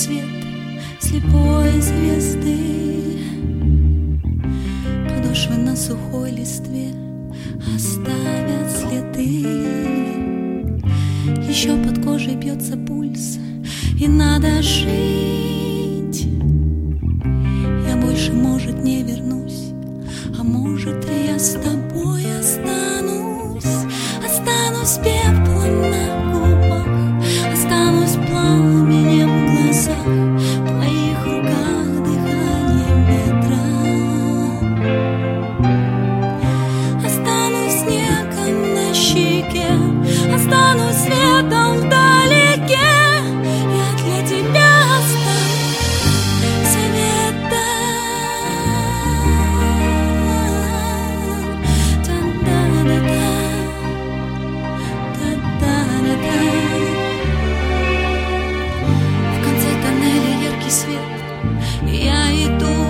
свет слепой звезды. Подошвы на сухой листве оставят следы. Еще под кожей бьется пульс, и надо жить. Я больше, может, не вернусь, а может, и я с тобой останусь. Останусь пеплом на губах, останусь пламенем в глазах, в твоих руках дыханием ветра. Останусь снегом на щеке, останусь светом вдалеке. Я для тебя останусь светом. В конце тоннеля яркий свет, я иду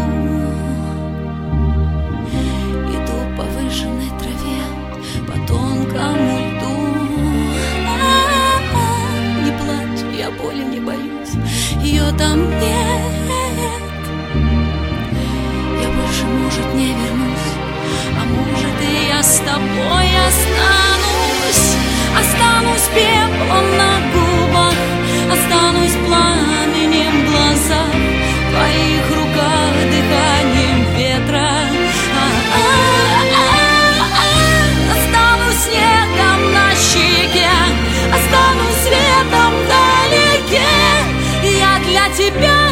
по выжженной траве, по тонкому льду. Не плачь, я боли не боюсь, ее там нет. Я больше, может, не вернусь, а может, и я с тобой останусь. Останусь пеплом на губах, останусь пламенем в глазах, в твоих руках дыханием ветра. Останусь снегом на щеке, останусь светом вдалеке. Я для тебя